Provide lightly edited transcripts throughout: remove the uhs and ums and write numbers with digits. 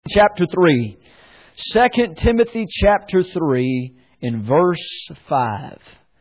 Chapter 3. 2 Timothy chapter 3 in verse 5.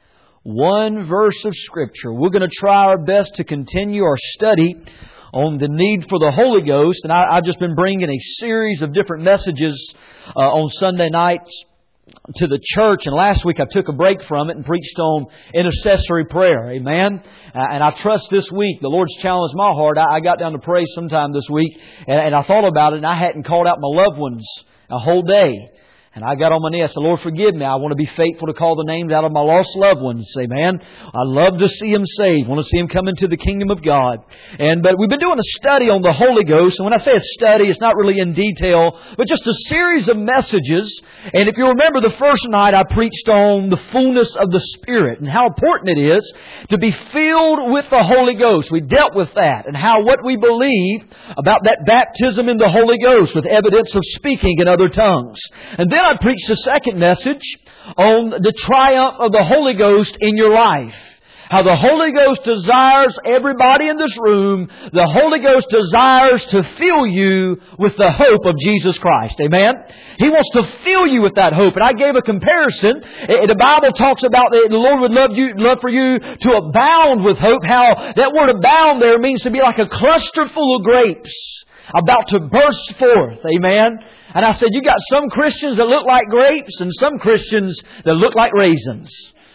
One verse of Scripture. We're going to try our best to continue our study on the need for the Holy Ghost. And I've just been bringing a series of different messages on Sunday nights to the church, and last week I took a break from it and preached on intercessory prayer. Amen. And I trust this week the Lord's challenged my heart. I got down to pray sometime this week, and I thought about it, and I hadn't called out my loved ones a whole day. And I got on my knee. I said, Lord, forgive me. I want to be faithful to call the names out of my lost loved ones. Amen. I love to see them saved. I want to see them come into the kingdom of God. But we've been doing a study on the Holy Ghost. And when I say a study, it's not really in detail, but just a series of messages. And if you remember, the first night I preached on the fullness of the Spirit and how important it is to be filled with the Holy Ghost. We dealt with that and how what we believe about that baptism in the Holy Ghost with evidence of speaking in other tongues. And then I preached a second message on the triumph of the Holy Ghost in your life. How the Holy Ghost desires everybody in this room. The Holy Ghost desires to fill you with the hope of Jesus Christ. Amen? He wants to fill you with that hope. And I gave a comparison. The Bible talks about the Lord would love for you to abound with hope. How that word abound there means to be like a cluster full of grapes about to burst forth. Amen? And I said, you got some Christians that look like grapes and some Christians that look like raisins.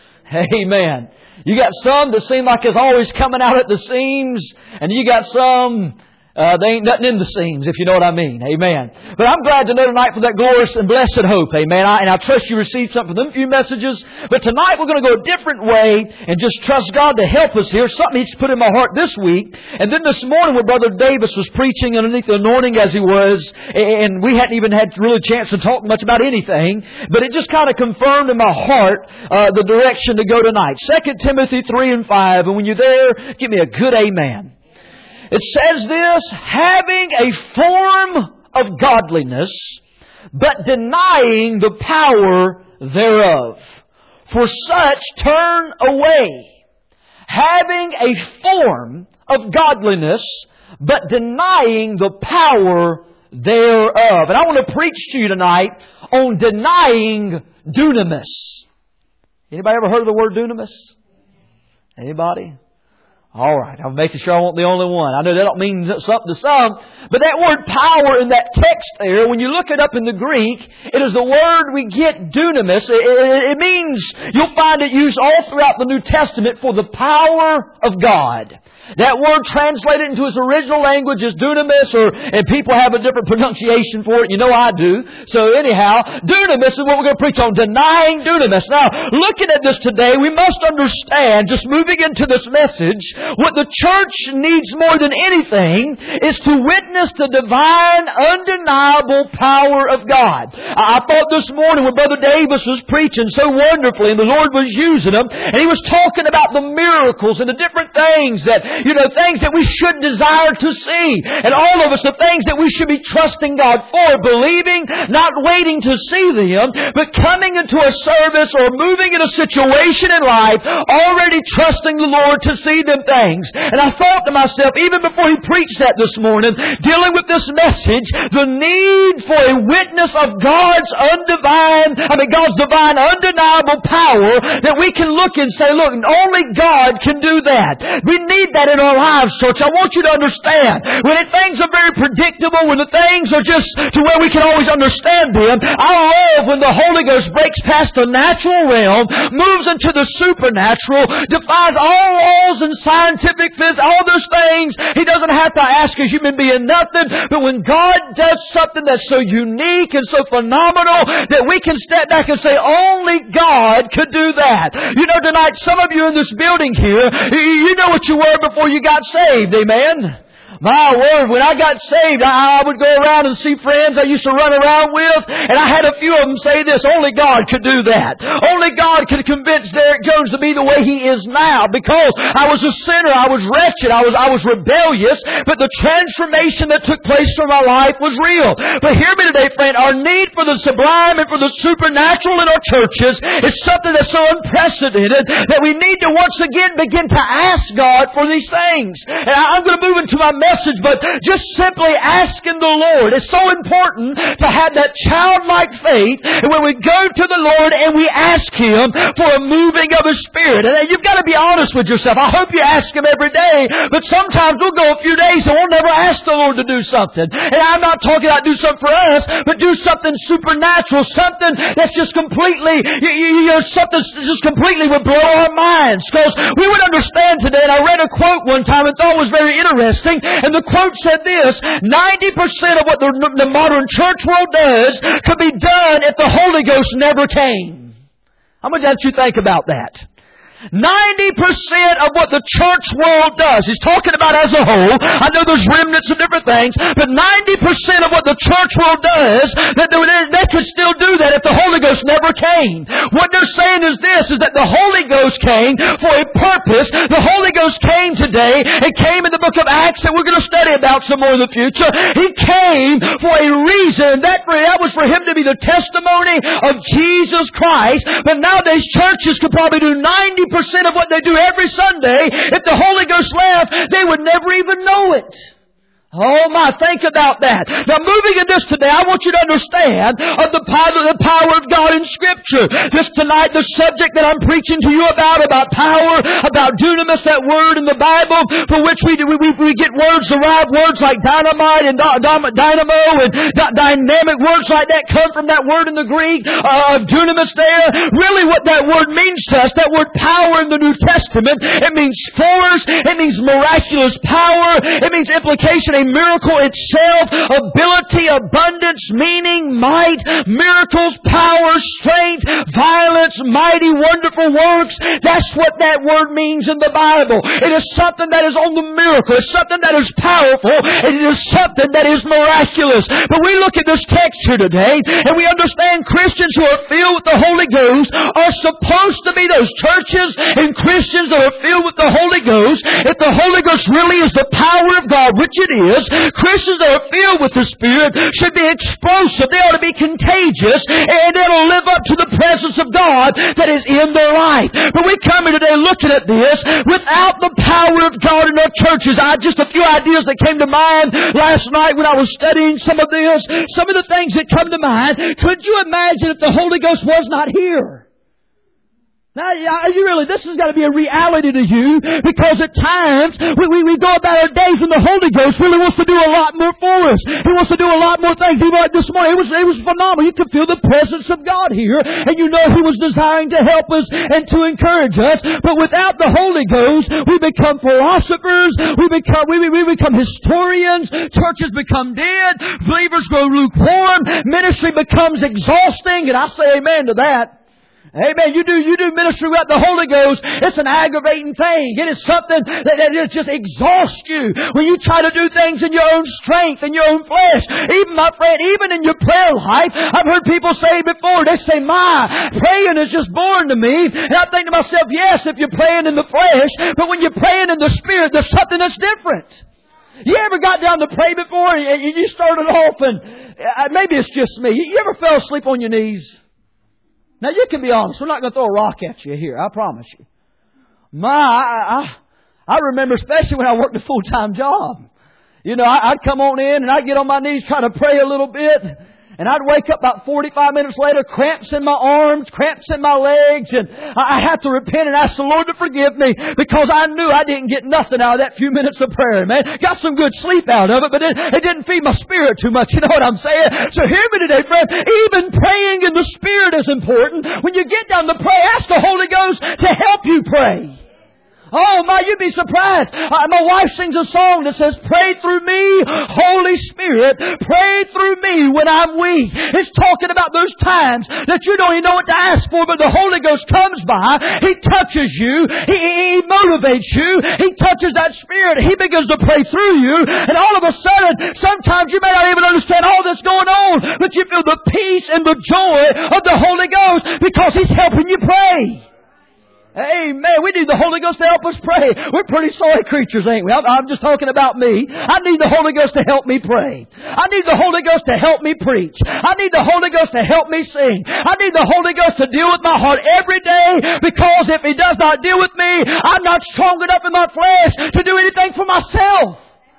Amen. You got some that seem like it's always coming out at the seams, and you got some they ain't nothing in the seams, if you know what I mean. Amen. But I'm glad to know tonight for that glorious and blessed hope. Amen. And I trust you received something from them few messages. But tonight we're going to go a different way and just trust God to help us here. Something He's put in my heart this week. And then this morning when Brother Davis was preaching underneath the anointing as he was, and we hadn't even had really a chance to talk much about anything, but it just kind of confirmed in my heart the direction to go tonight. 2 Timothy 3 and 5. And when you're there, give me a good amen. It says this, having a form of godliness, but denying the power thereof. For such turn away. Having a form of godliness, but denying the power thereof. And I want to preach to you tonight on denying dunamis. Anybody ever heard of the word dunamis? Anybody? All right, I'm making sure I wasn't the only one. I know that don't mean something to some, but that word power in that text there, when you look it up in the Greek, it is the word we get dunamis. It means, you'll find it used all throughout the New Testament for the power of God. That word translated into its original language is dunamis, and people have a different pronunciation for it. You know I do. So anyhow, dunamis is what we're going to preach on, denying dunamis. Now, looking at this today, we must understand, just moving into this message, what the church needs more than anything is to witness the divine, undeniable power of God. I thought this morning when Brother Davis was preaching so wonderfully and the Lord was using him, and he was talking about the miracles and the different things that, things that we should desire to see. And all of us, the things that we should be trusting God for, believing, not waiting to see them, but coming into a service or moving in a situation in life, already trusting the Lord to see them things. And I thought to myself, even before he preached that this morning, dealing with this message, the need for a witness of God's divine, undeniable power, that we can look and say, look, only God can do that. We need that in our lives, church. I want you to understand, when things are very predictable, when the things are just to where we can always understand them, I love when the Holy Ghost breaks past the natural realm, moves into the supernatural, defies all laws and scientific physics, all those things. He doesn't have to ask a human being nothing. But when God does something that's so unique and so phenomenal that we can step back and say, only God could do that. Tonight, some of you in this building here, you know what you were before you got saved. Amen. My word, when I got saved, I would go around and see friends I used to run around with, and I had a few of them say this, only God could do that. Only God could convince Derek Jones to be the way he is now, because I was a sinner, I was wretched, I was rebellious, but the transformation that took place in my life was real. But hear me today, friend, our need for the sublime and for the supernatural in our churches is something that's so unprecedented that we need to once again begin to ask God for these things. And I'm going to move into my message message, but just simply asking the Lord. It's so important to have that childlike faith when we go to the Lord and we ask Him for a moving of His Spirit. And you've got to be honest with yourself. I hope you ask Him every day, but sometimes we'll go a few days and we'll never ask the Lord to do something. And I'm not talking about do something for us, but do something supernatural, something that's just completely, something just completely would blow our minds. Because we would understand today, and I read a quote one time and thought it was very interesting, and the quote said this: 90% of what the modern church world does could be done if the Holy Ghost never came. How much did you think about that? 90% of what the church world does, he's talking about as a whole. I know there's remnants of different things, but 90% of what the church world does, they could still do that if the Holy Ghost never came. What they're saying is this, is that the Holy Ghost came for a purpose. The Holy Ghost came today. It came in the book of Acts that we're going to study about some more in the future. He came for a reason. That was for Him to be the testimony of Jesus Christ. But nowadays churches could probably do 90% of what they do every Sunday. If the Holy Ghost left, they would never even know it. Oh my, think about that. Now moving in this today, I want you to understand of the power of God in Scripture. This tonight, the subject that I'm preaching to you about power, about dunamis, that word in the Bible, for which we get words derived, words like dynamite and dynamo and dynamic, words like that come from that word in the Greek, dunamis there. Really what that word means to us, that word power in the New Testament, it means force, it means miraculous power, it means implication, a miracle itself, ability, abundance, meaning, might, miracles, power, strength, violence, mighty, wonderful works. That's what that word means in the Bible. It is something that is on the miracle. It's something that is powerful. It is something that is miraculous. But we look at this text here today, and we understand Christians who are filled with the Holy Ghost are supposed to be those churches and Christians that are filled with the Holy Ghost. If the Holy Ghost really is the power of God, which it is, Christians that are filled with the Spirit should be explosive. They ought to be contagious, and they ought to live up to the presence of God that is in their life. But we come here today looking at this without the power of God in our churches. Just a few ideas that came to mind last night when I was studying some of this. Some of the things that come to mind. Could you imagine if the Holy Ghost was not here? Now, this has got to be a reality to you, because at times we go about our days and the Holy Ghost really wants to do a lot more for us. He wants to do a lot more things. Even like this morning, it was phenomenal. You could feel the presence of God here, and you know He was desiring to help us and to encourage us. But without the Holy Ghost, we become philosophers, we become historians, churches become dead, believers grow lukewarm, ministry becomes exhausting, and I say amen to that. Amen. You do ministry without the Holy Ghost. It's an aggravating thing. It is something that just exhausts you. When you try to do things in your own strength, in your own flesh. Even, my friend, even in your prayer life, I've heard people say before, they say, praying is just boring to me. And I think to myself, yes, if you're praying in the flesh, but when you're praying in the Spirit, there's something that's different. You ever got down to pray before and you started off and maybe it's just me. You ever fell asleep on your knees? Now, you can be honest. We're not going to throw a rock at you here. I promise you. I remember, especially when I worked a full-time job. You know, I'd come on in and I'd get on my knees trying to pray a little bit. And I'd wake up about 45 minutes later, cramps in my arms, cramps in my legs. And I had to repent and ask the Lord to forgive me, because I knew I didn't get nothing out of that few minutes of prayer, man. Got some good sleep out of it, but it didn't feed my spirit too much. You know what I'm saying? So hear me today, friend. Even praying in the Spirit is important. When you get down to pray, ask the Holy Ghost to help you pray. Oh my, you'd be surprised. My wife sings a song that says, "Pray through me, Holy Spirit, pray through me when I'm weak." It's talking about those times that you don't even know what to ask for, but the Holy Ghost comes by. He touches you. He motivates you. He touches that spirit. He begins to pray through you. And all of a sudden, sometimes you may not even understand all that's going on, but you feel the peace and the joy of the Holy Ghost because He's helping you pray. Amen. We need the Holy Ghost to help us pray. We're pretty sorry creatures, ain't we? I'm just talking about me. I need the Holy Ghost to help me pray. I need the Holy Ghost to help me preach. I need the Holy Ghost to help me sing. I need the Holy Ghost to deal with my heart every day, because if He does not deal with me, I'm not strong enough in my flesh to do anything for myself.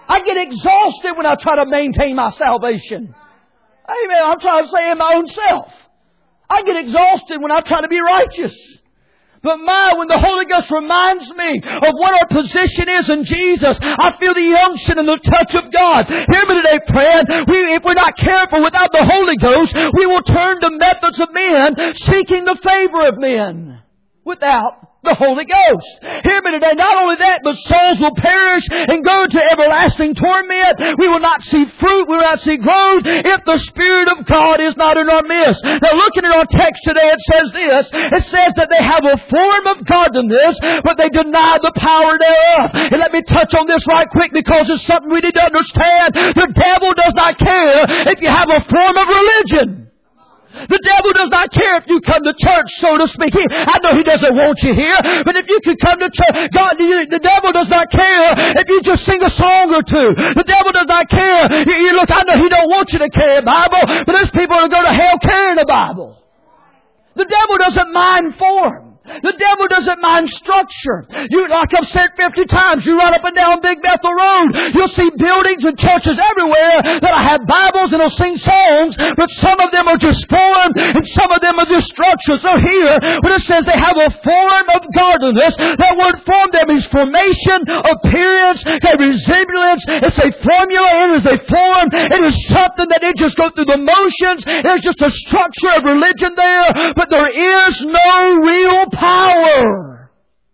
I get exhausted when I try to maintain my salvation. Amen. I'm trying to say in my own self. I get exhausted when I try to be righteous. But when the Holy Ghost reminds me of what our position is in Jesus, I feel the unction and the touch of God. Hear me today, friend. If we're not careful without the Holy Ghost, we will turn to methods of men, seeking the favor of men without the Holy Ghost. Hear me today. Not only that, but souls will perish and go to everlasting torment. We will not see fruit. We will not see growth if the Spirit of God is not in our midst. Now looking at our text today, it says this. It says that they have a form of godliness, but they deny the power thereof. And let me touch on this right quick because it's something we need to understand. The devil does not care if you have a form of religion. The devil does not care if you come to church, so to speak. I know he doesn't want you here, but if you could come to church, the devil does not care if you just sing a song or two. The devil does not care. Look, I know he don't want you to carry a Bible, but there's people that go to hell carrying a Bible. The devil doesn't mind form. The devil doesn't mind structure. Like I've said 50 times, you run up and down Big Bethel Road, you'll see buildings and churches everywhere that have Bibles and will sing songs, but some of them are just form and some of them are just structure. So here, when it says they have a form of godliness, that word form there means formation, appearance, a resemblance. It's a formula. It is a form. It is something that they just go through the motions. There's just a structure of religion there, but there is no real power.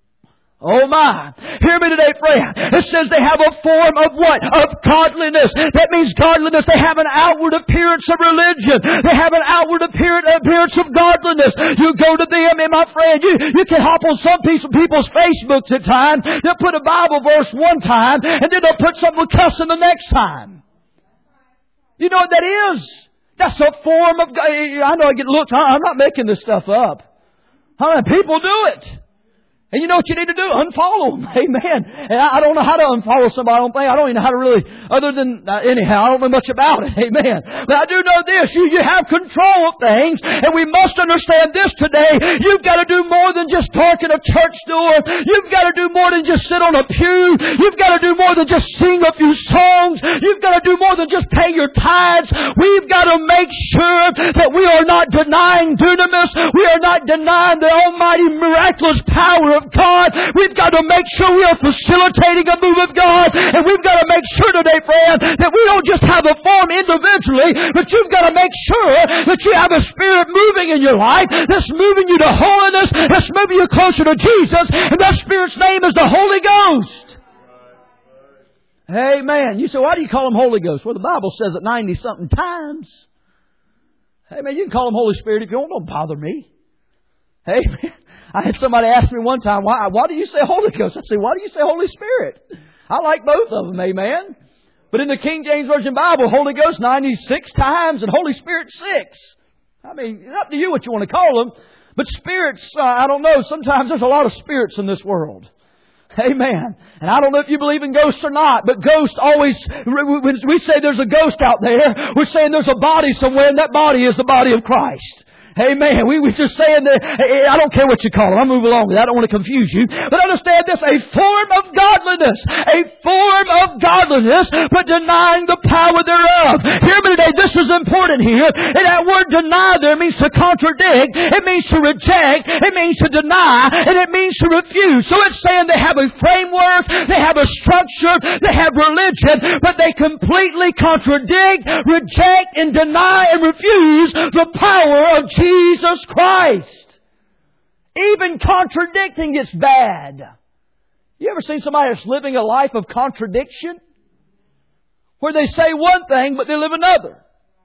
Oh my. Hear me today, friend. It says they have a form of what? Of godliness. That means godliness. They have an outward appearance of religion. They have an outward appearance of godliness. You go to them, and my friend, you can hop on some people's Facebooks at times. They'll put a Bible verse one time, and then they'll put something with cussing the next time. You know what that is? That's a form of God. I know I get looked. I'm not making this stuff up. How many people do it? And you know what you need to do? Unfollow them. Amen. And I don't know how to unfollow somebody. I don't even know how to really, other than, anyhow, I don't know much about it. Amen. But I do know this. You have control of things. And we must understand this today. You've got to do more than just park in a church door. You've got to do more than just sit on a pew. You've got to do more than just sing a few songs. You've got to do more than just pay your tithes. We've got to make sure that we are not denying dunamis. We are not denying the almighty miraculous power of God. We've got to make sure we are facilitating a move of God. And we've got to make sure today, friend, that we don't just have a form individually, but you've got to make sure that you have a Spirit moving in your life that's moving you to holiness, that's moving you closer to Jesus, and that Spirit's name is the Holy Ghost. Amen. You say, why do you call Him Holy Ghost? Well, the Bible says it 90-something times. Amen. You can call Him Holy Spirit if you want. Don't bother me. Amen. I had somebody ask me one time, why do you say Holy Ghost? I said, why do you say Holy Spirit? I like both of them, amen. But in the King James Version Bible, Holy Ghost 96 times and Holy Spirit 6. I mean, it's up to you what you want to call them. But spirits, I don't know, sometimes there's a lot of spirits in this world. Amen. And I don't know if you believe in ghosts or not, but ghosts always, when we say there's a ghost out there, we're saying there's a body somewhere, and that body is the body of Christ. Amen. We were just saying that, I don't care what you call it. I'll move along with that. I don't want to confuse you. But understand this, a form of godliness. A form of godliness, but denying the power thereof. Hear me today, this is important here. And that word deny there means to contradict. It means to reject. It means to deny. And it means to refuse. So it's saying they have a framework. They have a structure. They have religion. But they completely contradict, reject, and deny and refuse the power of Jesus Christ. Even contradicting is bad. You ever seen somebody that's living a life of contradiction? Where they say one thing, but they live another.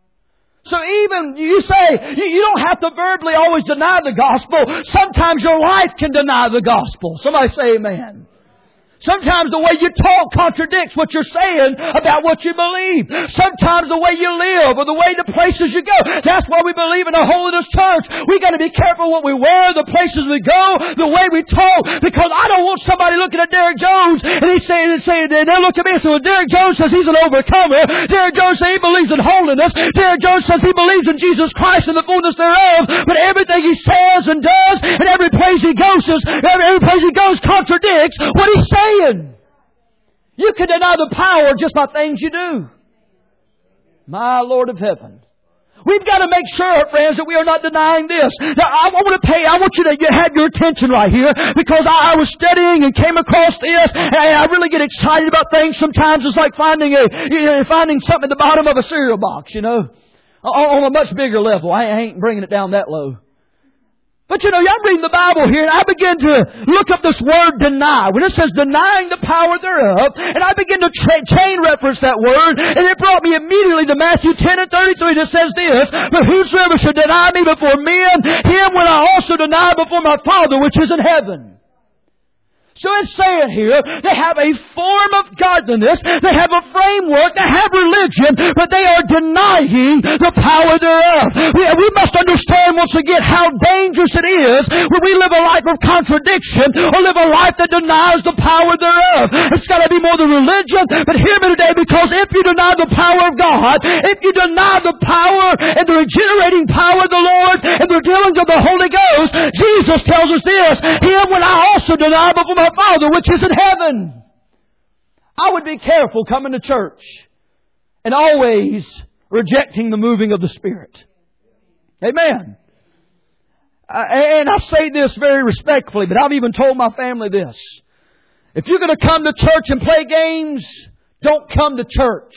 So even you say, you don't have to verbally always deny the gospel. Sometimes your life can deny the gospel. Somebody say amen. Sometimes the way you talk contradicts what you're saying about what you believe. Sometimes the way you live or the way the places you go. That's why we believe in a holiness church. We got to be careful what we wear, the places we go, the way we talk. Because I don't want somebody looking at Derek Jones and he's saying, and they look at me and say, well, Derek Jones says he's an overcomer. Derek Jones says he believes in holiness. Derek Jones says he believes in Jesus Christ and the fullness thereof. But everything he says and does and every place he goes contradicts what he's saying. You can deny the power just by things you do. My Lord of heaven. We've got to make sure, friends, that we are not denying this. Now, I want you to have your attention right here, because I was studying and came across this, and I really get excited about things. Sometimes it's like finding something at the bottom of a cereal box, on a much bigger level. I ain't bringing it down that low. But I'm reading the Bible here, and I begin to look up this word deny. When it says denying the power thereof, and I begin to chain reference that word, and it brought me immediately to Matthew 10 and 33 that says this, but whosoever should deny me before men, him will I also deny before my Father which is in heaven. So it's saying here, they have a form of godliness, they have a framework, they have religion, but they are denying the power thereof. We must understand once again how dangerous it is when we live a life of contradiction or live a life that denies the power thereof. It's got to be more than religion, but hear me today, because if you deny the power of God, if you deny the power and the regenerating power of the Lord and the dealings of the Holy Ghost, Jesus tells us this, him will I also deny before my Father which is in heaven. I would be careful coming to church and always rejecting the moving of the Spirit. Amen. And I say this very respectfully, but I've even told my family this. If you're going to come to church and play games, don't come to church.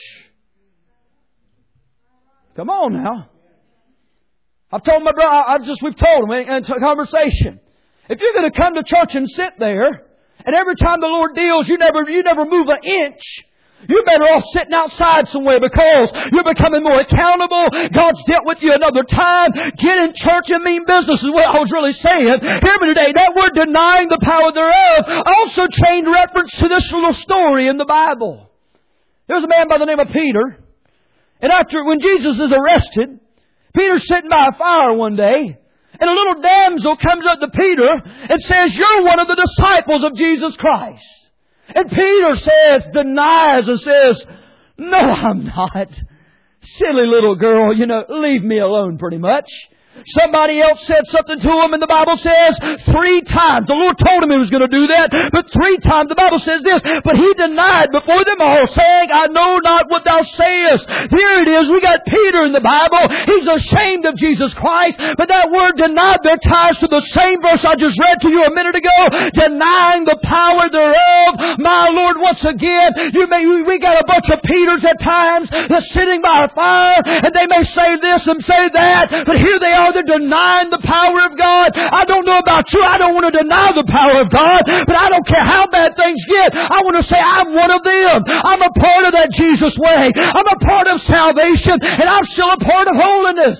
Come on now. I've told my brother, we've told him in a conversation. If you're going to come to church and sit there, and every time the Lord deals, you never move an inch, you're better off sitting outside somewhere, because you're becoming more accountable. God's dealt with you another time. Get in church and mean business is what I was really saying. Hear me today. That word denying the power thereof also chained reference to this little story in the Bible. There's a man by the name of Peter. And when Jesus is arrested, Peter's sitting by a fire one day. And a little damsel comes up to Peter and says, you're one of the disciples of Jesus Christ. And Peter denies and says, no, I'm not. Silly little girl, leave me alone pretty much. Somebody else said something to him, and the Bible says 3 times. The Lord told him he was going to do that, but 3 times the Bible says this, but he denied before them all, saying, I know not what thou sayest. Here it is. We got Peter in the Bible. He's ashamed of Jesus Christ, but that word denied there ties to the same verse I just read to you a minute ago, denying the power thereof. My Lord, once again, we got a bunch of Peters at times that's sitting by a fire, and they may say this and say that, but here they are. They're denying the power of God. I don't know about you. I don't want to deny the power of God, but I don't care how bad things get. I want to say I'm one of them. I'm a part of that Jesus way. I'm a part of salvation, and I'm still a part of holiness.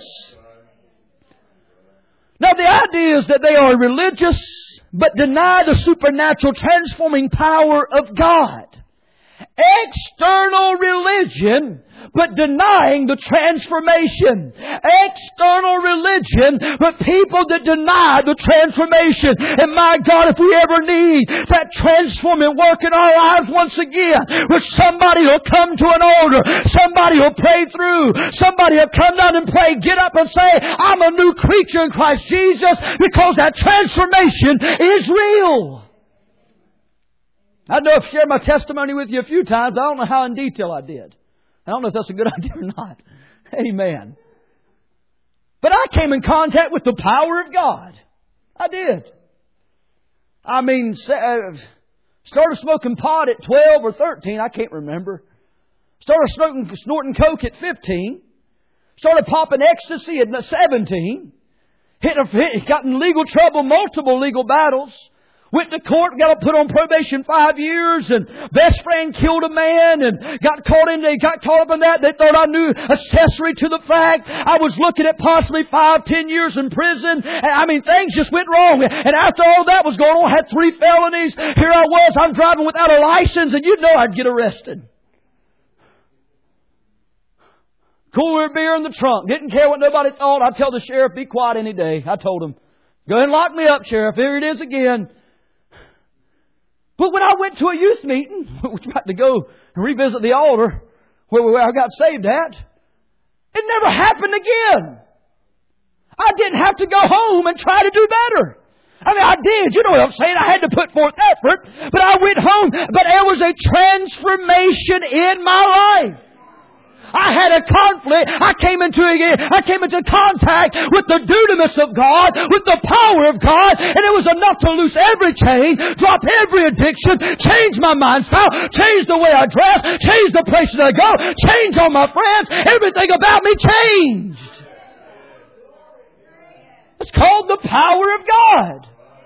Now the idea is that they are religious, but deny the supernatural transforming power of God. External religion, but denying the transformation. External religion, but people that deny the transformation. And my God, if we ever need that transforming work in our lives once again, where somebody will come to an altar, somebody will pray through, somebody will come down and pray, get up and say, I'm a new creature in Christ Jesus, because that transformation is real. I know I've shared my testimony with you a few times. I don't know how in detail I did. I don't know if that's a good idea or not. Amen. But I came in contact with the power of God. I did. Started smoking pot at 12 or 13. I can't remember. Started snorting coke at 15. Started popping ecstasy at 17. Got in legal trouble, multiple legal battles. Went to court, got put on probation 5 years, and best friend killed a man, and got caught up in that. They thought I knew, accessory to the fact. I was looking at possibly 5-10 years in prison. And things just went wrong. And after all that was going on, I had 3 felonies. Here I was, I'm driving without a license, and you'd know I'd get arrested. Cooler beer in the trunk. Didn't care what nobody thought. I'd tell the sheriff, be quiet any day. I told him, go ahead and lock me up, sheriff. Here it is again. But when I went to a youth meeting, which was about to go and revisit the altar where I got saved at, it never happened again. I didn't have to go home and try to do better. I mean, I did. You know what I'm saying? I had to put forth effort. But I went home. But there was a transformation in my life. I had a conflict. I came into contact with the dunamis of God, with the power of God, and it was enough to loose every chain, drop every addiction, change my mindstyle, change the way I dress, change the places I go, change all my friends. Everything about me changed. It's called the power of God.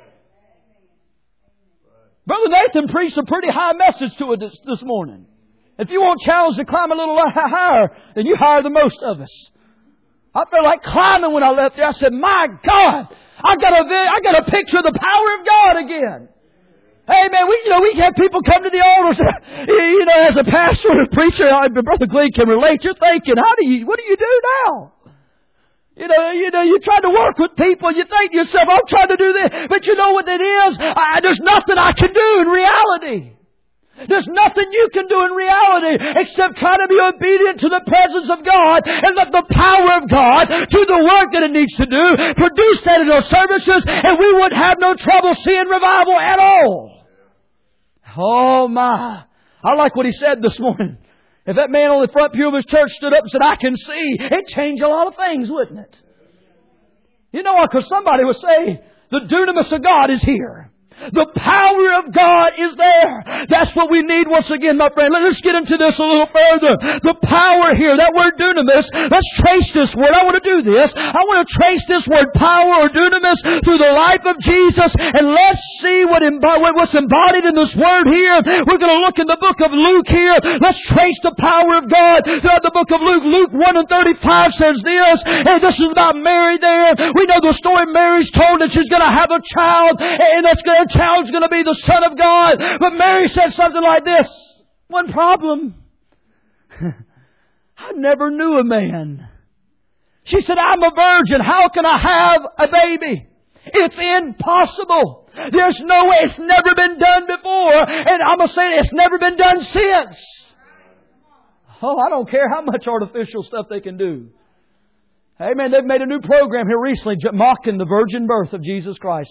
Brother Nathan preached a pretty high message to us this morning. If you want challenge to climb a little higher, then you hire the most of us. I felt like climbing when I left there. I said, my God, I got a picture of the power of God again. Hey man, we have people come to the altars. As a pastor and a preacher, Brother Glenn can relate. You're thinking, what do you do now? You try to work with people. You think to yourself, I'm trying to do this. But you know what it is? There's nothing I can do in reality. There's nothing you can do in reality except try to be obedient to the presence of God and let the power of God do the work that it needs to do, produce that in our services, and we would have no trouble seeing revival at all. Oh my. I like what he said this morning. If that man on the front pew of his church stood up and said, I can see, it'd change a lot of things, wouldn't it? You know what? Because somebody would say, the dunamis of God is here. The power of God is there. That's what we need once again, my friend. Let's get into this a little further. The power here, that word dunamis, let's trace this word. I want to do this. I want to trace this word power or dunamis through the life of Jesus, and let's see what's embodied in this word here. We're going to look in the book of Luke here. Let's trace the power of God throughout the book of Luke. Luke 1:35 says this, and this is about Mary there. We know the story. Mary's told that she's going to have a child, and that child's going to be the Son of God. But Mary said something like this. One problem. I never knew a man. She said, I'm a virgin. How can I have a baby? It's impossible. There's no way. It's never been done before. And I'm going to say it's never been done since. Oh, I don't care how much artificial stuff they can do. Hey man, they've made a new program here recently mocking the virgin birth of Jesus Christ.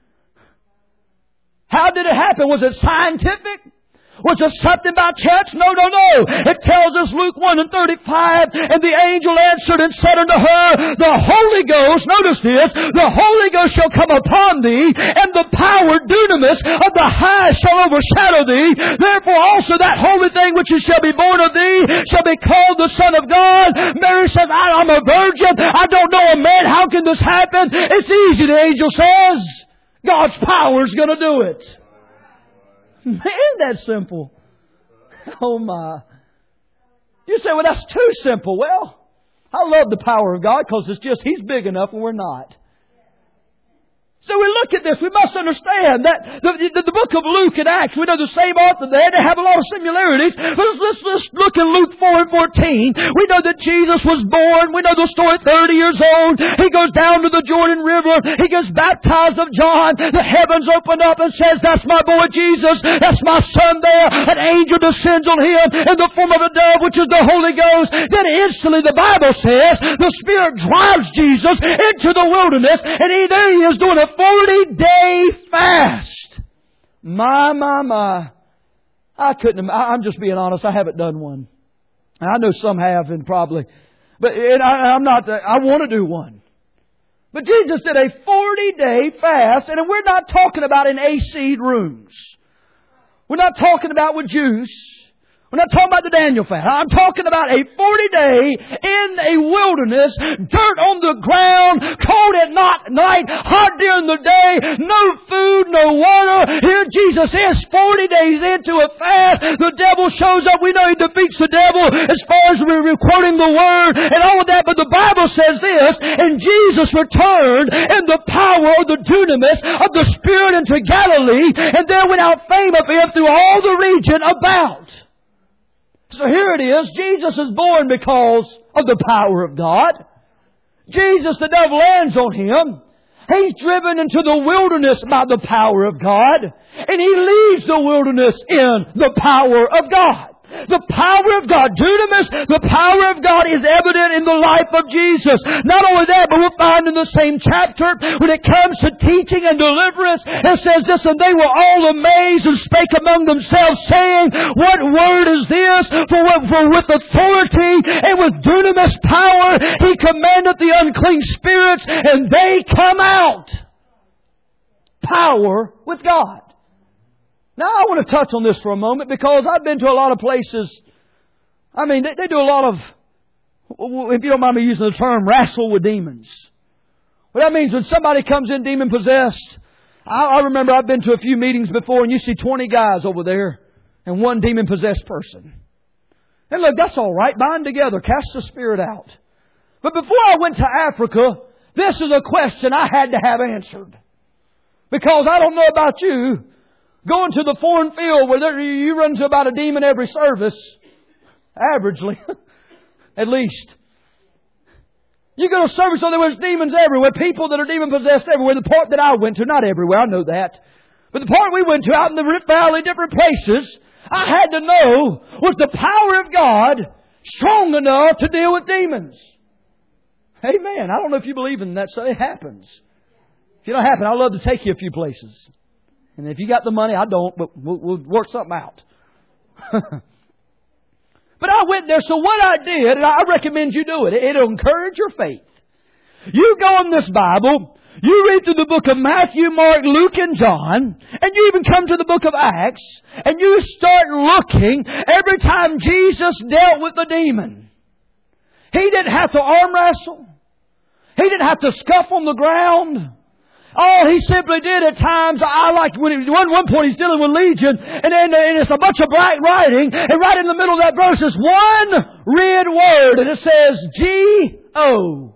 How did it happen? Was it scientific? Was it something by chance? No. It tells us Luke 1:35, and the angel answered and said unto her, the Holy Ghost, notice this, the Holy Ghost shall come upon thee, and the power, dunamis, of the highest shall overshadow thee. Therefore also that holy thing which shall be born of thee shall be called the Son of God. Mary says, I'm a virgin. I don't know a man. How can this happen? It's easy, the angel says. God's power is going to do it. Isn't that simple? Oh my. You say, well, that's too simple. Well, I love the power of God because He's big enough and we're not. So we look at this, we must understand that the book of Luke and Acts, we know the same author there, they have a lot of similarities. But let's look in Luke 4:14. We know that Jesus was born. We know the story, 30 years old. He goes down to the Jordan River. He gets baptized of John. The heavens open up and says, that's my boy Jesus. That's my son there. An angel descends on him in the form of a dove, which is the Holy Ghost. Then instantly the Bible says, the Spirit drives Jesus into the wilderness, and there he is doing a 40-day fast. My. I'm just being honest. I haven't done one. I know some have and probably. I'm not. I want to do one. But Jesus did a 40-day fast. And we're not talking about in AC rooms. We're not talking about with juice. We're not talking about the Daniel fast. I'm talking about a 40-day in a wilderness, dirt on the ground, cold at night, hot during the day, no food, no water. Here Jesus is 40 days into a fast. The devil shows up. We know he defeats the devil as far as we're quoting the Word and all of that. But the Bible says this, and Jesus returned in the power of the dunamis of the Spirit into Galilee, and there went out fame of him through all the region about. So here it is. Jesus is born because of the power of God. Jesus, the devil lands on him. He's driven into the wilderness by the power of God. And he leaves the wilderness in the power of God. The power of God, dunamis, the power of God is evident in the life of Jesus. Not only that, but we'll find in the same chapter, when it comes to teaching and deliverance, it says this, and they were all amazed and spake among themselves, saying, what word is this? For with authority and with dunamis power, He commandeth the unclean spirits, and they come out. Power with God. Now I want to touch on this for a moment, because I've been to a lot of places. I mean, they do a lot of, if you don't mind me using the term, wrestle with demons. Well, that means when somebody comes in demon possessed, I remember I've been to a few meetings before, and you see 20 guys over there and one demon possessed person. And look, that's all right. Bind together, cast the spirit out. But before I went to Africa, this is a question I had to have answered. Because I don't know about you, going to the foreign field where you run into about a demon every service, averagely, at least. You go to a service where there was demons everywhere, people that are demon possessed everywhere. The part that I went to, not everywhere, I know that. But the part we went to out in the Rift Valley, different places, I had to know, was the power of God strong enough to deal with demons? Amen. I don't know if you believe in that, so it happens. If it don't happen, I'd love to take you a few places. And if you got the money, I don't, but we'll work something out. But I went there, so what I did, and I recommend you do it. It'll encourage your faith. You go in this Bible, you read through the book of Matthew, Mark, Luke, and John, and you even come to the book of Acts, and you start looking every time Jesus dealt with the demon. He didn't have to arm wrestle. He didn't have to scuff on the ground. All He simply did at times, I like when one point He's dealing with Legion, and it's a bunch of black writing, and right in the middle of that verse is one red word, and it says G-O.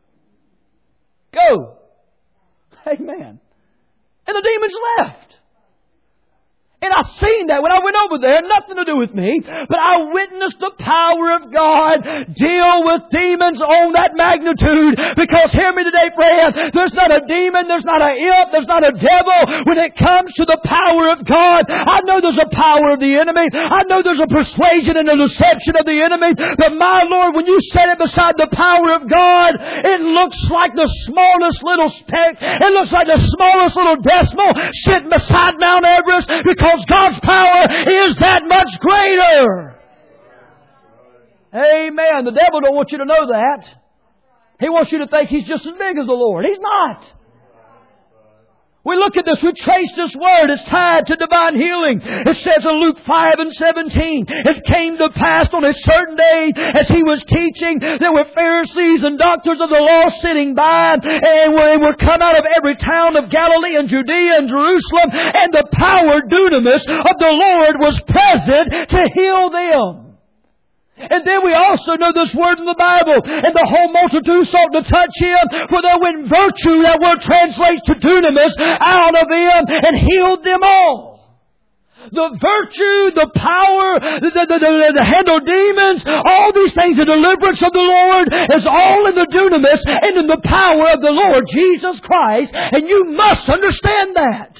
Go. Amen. And the demons left. And I've seen that when I went over there, nothing to do with me, but I witnessed the power of God deal with demons on that magnitude. Because hear me today, friend, there's not a demon, there's not an imp, there's not a devil when it comes to the power of God. I know there's a power of the enemy. I know there's a persuasion and a deception of the enemy. But my Lord, when you set it beside the power of God, it looks like the smallest little speck. It looks like the smallest little decimal sitting beside Mount Everest, because God's power is that much greater. Amen. The devil don't want you to know that. He wants you to think he's just as big as the Lord. He's not. We look at this, we trace this word, it's tied to divine healing. It says in Luke 5:17, it came to pass on a certain day as He was teaching, there were Pharisees and doctors of the law sitting by, and were come out of every town of Galilee and Judea and Jerusalem, and the power, dunamis, of the Lord was present to heal them. And then we also know this word in the Bible, and the whole multitude sought to touch Him, for there went virtue, that word translates to dunamis, out of Him, and healed them all. The virtue, the power, the handle demons, all these things, the deliverance of the Lord is all in the dunamis and in the power of the Lord Jesus Christ, and you must understand that.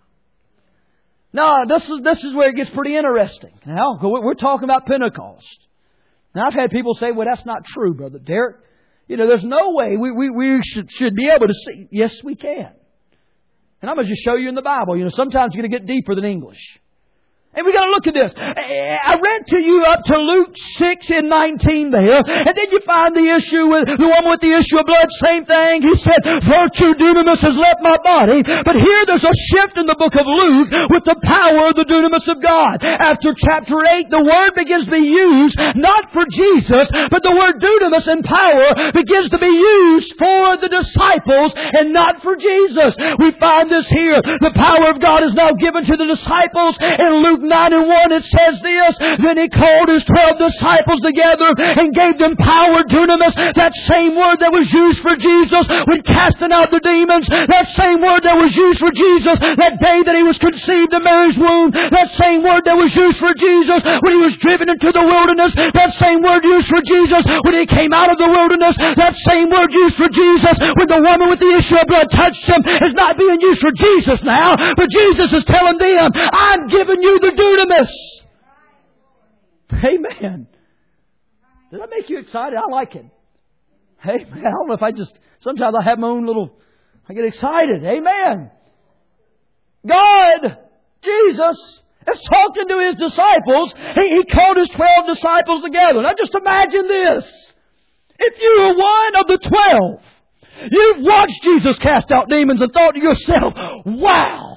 Now, this is where it gets pretty interesting. Now, we're talking about Pentecost. Now, I've had people say, well, that's not true, Brother Derek. You know, there's no way we should be able to see. Yes, we can. And I'm going to just show you in the Bible. You know, sometimes you're going to get deeper than English. And we got to look at this. I read to you up to Luke 6:19 there. And then you find the issue with the one with the issue of blood. Same thing. He said, virtue, dunamis has left my body. But here there's a shift in the book of Luke with the power of the dunamis of God. After chapter 8, the word begins to be used not for Jesus, but the word dunamis and power begins to be used for the disciples and not for Jesus. We find this here. The power of God is now given to the disciples. In Luke 9:1 it says this, then He called His 12 disciples together and gave them power, dunamis, that same word that was used for Jesus when casting out the demons, that same word that was used for Jesus that day that He was conceived in Mary's womb, that same word that was used for Jesus when He was driven into the wilderness, that same word used for Jesus when He came out of the wilderness, that same word used for Jesus when the woman with the issue of blood touched Him is not being used for Jesus now, but Jesus is telling them, I'm giving you the dunamis. Amen. Did that make you excited? I like it. Amen. I don't know if sometimes I have my own I get excited. Amen. God, Jesus, is talking to His disciples. He called His 12 disciples together. Now just imagine this. If you were one of the 12, you've watched Jesus cast out demons and thought to yourself, wow.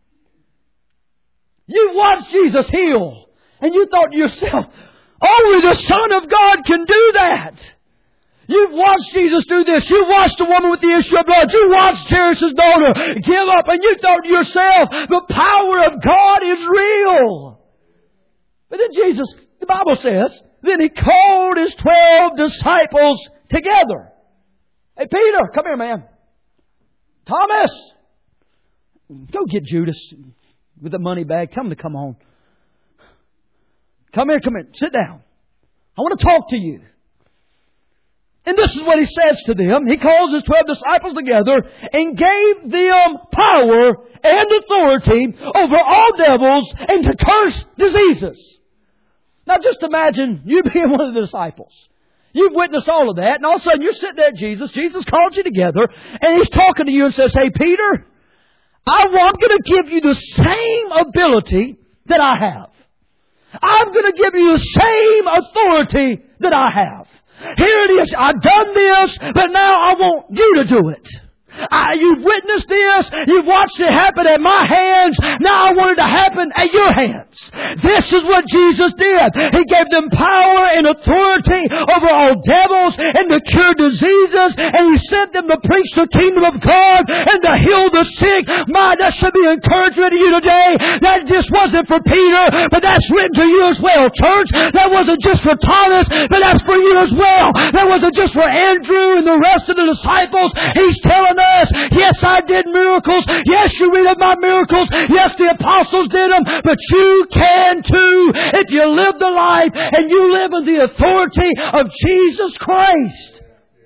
You watched Jesus heal and you thought to yourself, only the Son of God can do that. You've watched Jesus do this. You watched the woman with the issue of blood. You watched Jairus' daughter give up and you thought to yourself, the power of God is real. But then Jesus, the Bible says, then He called His 12 disciples together. Hey, Peter, come here, man. Thomas, go get Judas with the money bag. Tell him to come on. Come here. Sit down. I want to talk to you. And this is what He says to them. He calls His 12 disciples together and gave them power and authority over all devils and to curse diseases. Now just imagine you being one of the disciples. You've witnessed all of that, and all of a sudden you're sitting there at Jesus. Jesus called you together, and He's talking to you and says, hey, Peter, I'm going to give you the same ability that I have. I'm going to give you the same authority that I have. Here it is. I've done this, but now I want you to do it. You've witnessed this. You've watched it happen at my hands. Now I want it to happen at your hands. This is what Jesus did. He gave them power and authority over all devils and to cure diseases. And He sent them to preach the kingdom of God and to heal the sick. That should be encouragement to you today. That just wasn't for Peter, but that's written to you as well, church. That wasn't just for Thomas, but that's for you as well. That wasn't just for Andrew and the rest of the disciples. He's telling us, yes, I did miracles. Yes, you read of my miracles. Yes, the apostles did them. But you can too if you live the life and you live in the authority of Jesus Christ.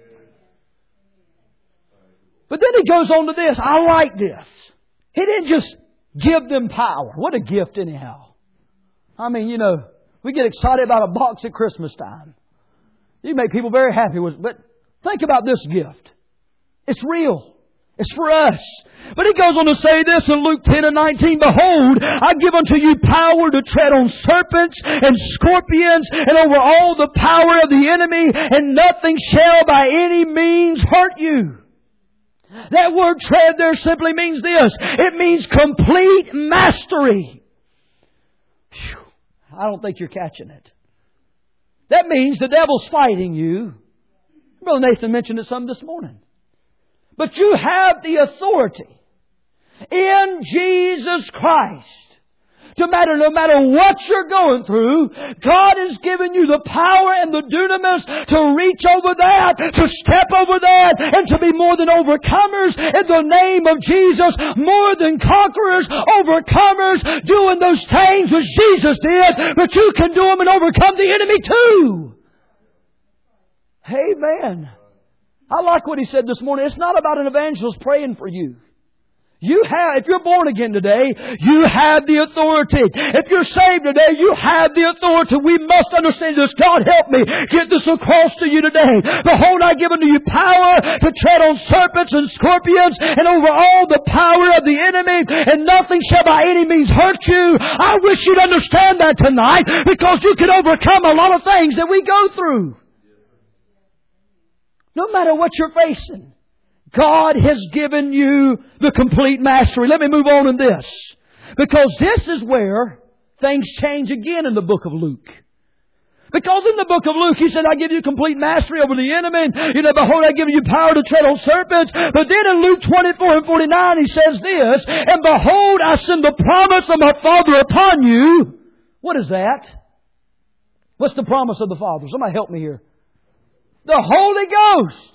But then He goes on to this. I like this. He didn't just give them power. What a gift anyhow. I mean, we get excited about a box at Christmas time. You make people very happy with it. But think about this gift. It's real. It's for us. But He goes on to say this in Luke 10 and 19. Behold, I give unto you power to tread on serpents and scorpions and over all the power of the enemy, and nothing shall by any means hurt you. That word tread there simply means this. It means complete mastery. Whew. I don't think you're catching it. That means the devil's fighting you. Brother Nathan mentioned it some this morning. But you have the authority in Jesus Christ. No matter what you're going through, God has given you the power and the dunamis to reach over that, to step over that, and to be more than overcomers in the name of Jesus. More than conquerors, overcomers, doing those things which Jesus did, but you can do them and overcome the enemy too. Amen. I like what he said this morning. It's not about an evangelist praying for you. If you're born again today, you have the authority. If you're saved today, you have the authority. We must understand this. God, help me get this across to you today. Behold, I give unto you power to tread on serpents and scorpions and over all the power of the enemy, and nothing shall by any means hurt you. I wish you'd understand that tonight, because you can overcome a lot of things that we go through. No matter what you're facing, God has given you the complete mastery. Let me move on in this, because this is where things change again in the book of Luke. Because in the book of Luke, He said, I give you complete mastery over the enemy. Behold, I give you power to tread on serpents. But then in Luke 24 and 49, He says this, and behold, I send the promise of my Father upon you. What is that? What's the promise of the Father? Somebody help me here. The Holy Ghost.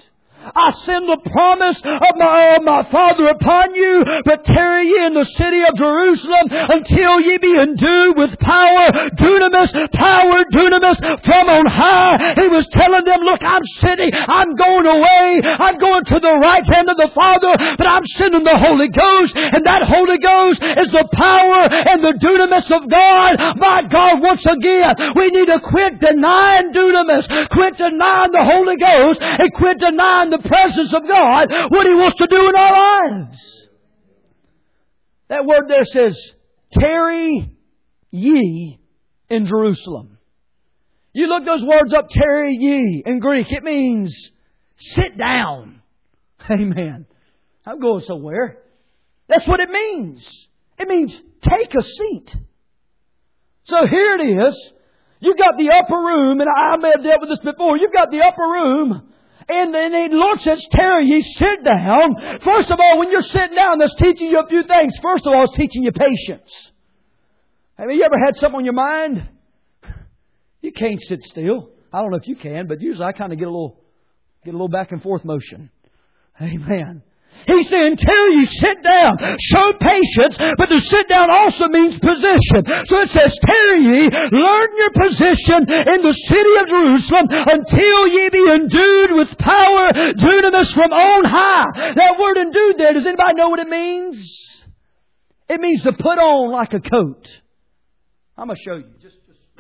I send the promise of my Father upon you, but tarry ye in the city of Jerusalem until ye be endued with power, dunamis, from on high. He was telling them, look, I'm going away. I'm going to the right hand of the Father, but I'm sending the Holy Ghost, and that Holy Ghost is the power and the dunamis of God. My God, once again, we need to quit denying dunamis, quit denying the Holy Ghost, and quit denying the presence of God, what He wants to do in our lives. That word there says, tarry ye in Jerusalem. You look those words up, tarry ye, in Greek, it means sit down. Amen. I'm going somewhere. That's what it means. It means take a seat. So here it is. You've got the upper room, and I may have dealt with this before. You've got the upper room, and then the Lord says, tarry ye, sit down. First of all, when you're sitting down, that's teaching you a few things. First of all, it's teaching you patience. Have you ever had something on your mind? You can't sit still. I don't know if you can, but usually I kind of get a little back and forth motion. Amen. He's saying, tarry ye, sit down. Show patience, but to sit down also means position. So it says, tarry ye, learn your position in the city of Jerusalem until ye be endued with power, dunamis from on high. That word endued there, does anybody know what it means? It means to put on like a coat. I'm going to show you. Just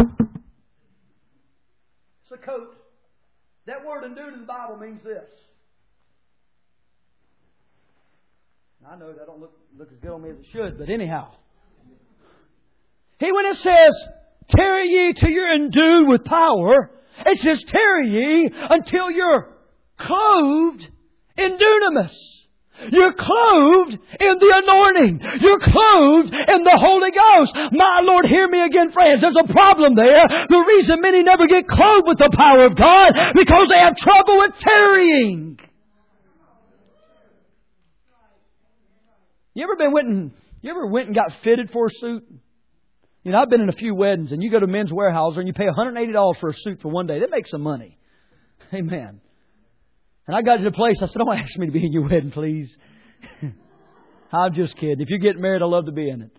it's a coat. That word endued in the Bible means this. I know that don't look as good on me as it should, but anyhow. When it says, tarry ye till you're endued with power, it says, tarry ye until you're clothed in dunamis. You're clothed in the anointing. You're clothed in the Holy Ghost. My Lord, hear me again, friends. There's a problem there. The reason many never get clothed with the power of God, because they have trouble with tarrying. You ever went and got fitted for a suit? You know, I've been in a few weddings, and you go to Men's Warehouse and you pay $180 for a suit for one day. That makes some money. Amen. And I got to the place, I said, don't ask me to be in your wedding, please. I'm just kidding. If you're getting married, I'd love to be in it.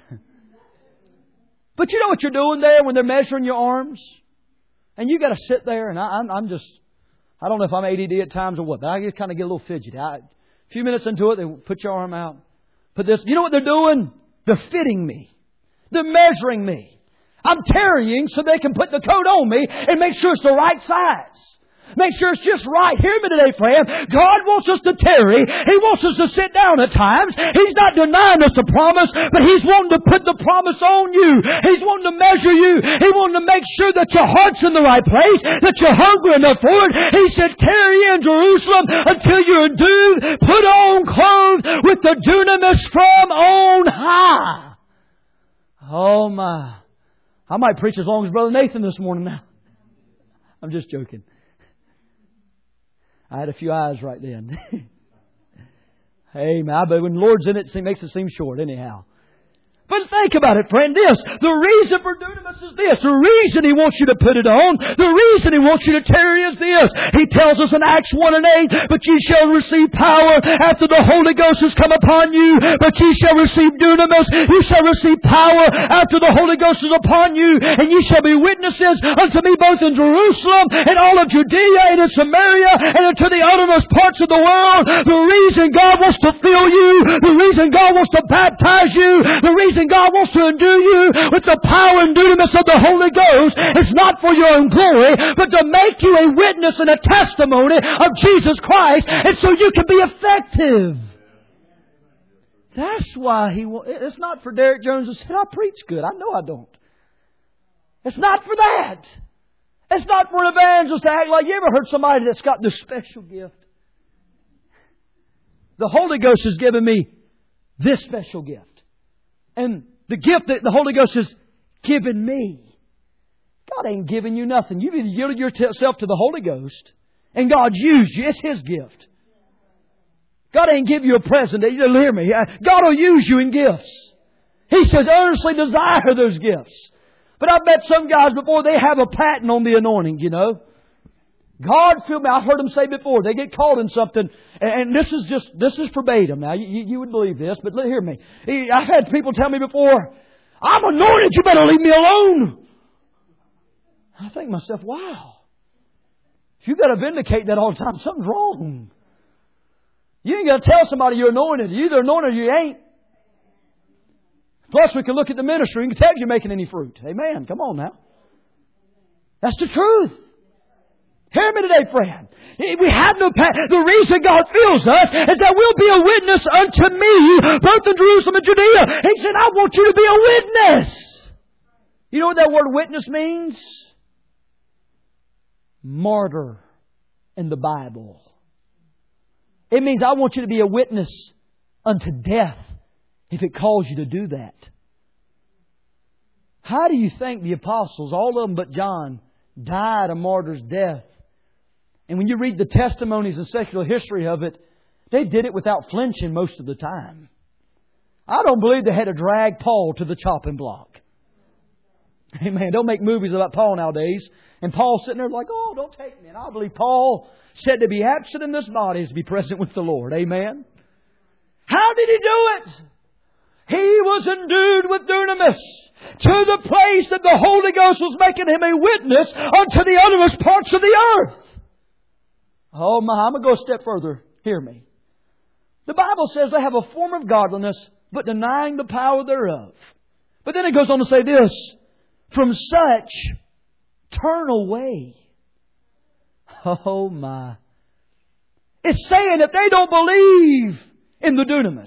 But you know what you're doing there when they're measuring your arms? And you got to sit there, and I don't know if I'm ADD at times or what, but I just kind of get a little fidgety. A few minutes into it, they put your arm out. Put this. You know what they're doing? They're fitting me. They're measuring me. I'm tarrying so they can put the coat on me and make sure it's the right size. Make sure it's just right. Hear me today, friend. God wants us to tarry. He wants us to sit down at times. He's not denying us the promise, but He's wanting to put the promise on you. He's wanting to measure you. He wanting to make sure that your heart's in the right place, that you're hungry enough for it. He said, tarry in Jerusalem until you're endued, put on clothes with the dunamis from on high. Oh my. I might preach as long as Brother Nathan this morning now. I'm just joking. I had a few eyes right then. Amen. But when the Lord's in it, it makes it seem short anyhow. But think about it, friend. The reason for dunamis is this. The reason He wants you to put it on, the reason He wants you to tarry is this. He tells us in Acts 1 and 8, but ye shall receive power after the Holy Ghost has come upon you. But ye shall receive dunamis. Ye shall receive power after the Holy Ghost is upon you. And ye shall be witnesses unto me both in Jerusalem and all of Judea and in Samaria and unto the uttermost parts of the world. The reason God wants to fill you, the reason God wants to baptize you, the reason God wants to endue you with the power and dunamis of the Holy Ghost is not for your own glory, but to make you a witness and a testimony of Jesus Christ, and so you can be effective. That's why it's not for Derek Jones to say, I preach good. I know I don't. It's not for that. It's not for an evangelist to act like, you ever heard somebody that's got this special gift? The Holy Ghost has given me this special gift. And the gift that the Holy Ghost has given me. God ain't giving you nothing. You've yielded yourself to the Holy Ghost. And God used you. It's His gift. God ain't give you a present. You don't hear me. God will use you in gifts. He says, earnestly desire those gifts. But I've met some guys before, they have a patent on the anointing, you know. God filled me. I've heard them say before, they get caught in something, and this is verbatim. Now, you would believe this, but hear me. I've had people tell me before, I'm anointed, you better leave me alone. I think to myself, wow. If you've got to vindicate that all the time, something's wrong. You ain't got to tell somebody you're anointed. You're either anointed or you ain't. Plus, we can look at the ministry and can tell if you're making any fruit. Amen. Come on now. That's the truth. Hear me today, friend. We have no path. The reason God fills us is that we'll be a witness unto me, both in Jerusalem and Judea. He said, I want you to be a witness. You know what that word witness means? Martyr in the Bible. It means I want you to be a witness unto death if it calls you to do that. How do you think the apostles, all of them but John, died a martyr's death? And when you read the testimonies and secular history of it, they did it without flinching most of the time. I don't believe they had to drag Paul to the chopping block. Amen. Don't make movies about Paul nowadays. And Paul's sitting there like, oh, don't take me. And I believe Paul said to be absent in this body is to be present with the Lord. Amen. How did he do it? He was endued with dunamis to the place that the Holy Ghost was making him a witness unto the uttermost parts of the earth. Oh my, I'm going to go a step further. Hear me. The Bible says they have a form of godliness, but denying the power thereof. But then it goes on to say this, from such turn away. Oh my. It's saying if they don't believe in the dunamis,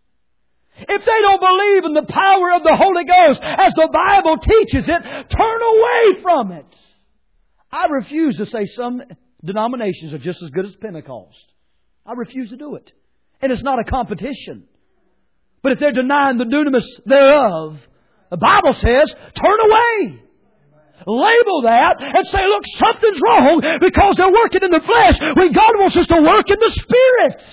if they don't believe in the power of the Holy Ghost as the Bible teaches it, turn away from it. I refuse to say some denominations are just as good as Pentecost. I refuse to do it. And it's not a competition. But if they're denying the dunamis thereof, the Bible says, turn away. Label that and say, look, something's wrong because they're working in the flesh when God wants us to work in the Spirit.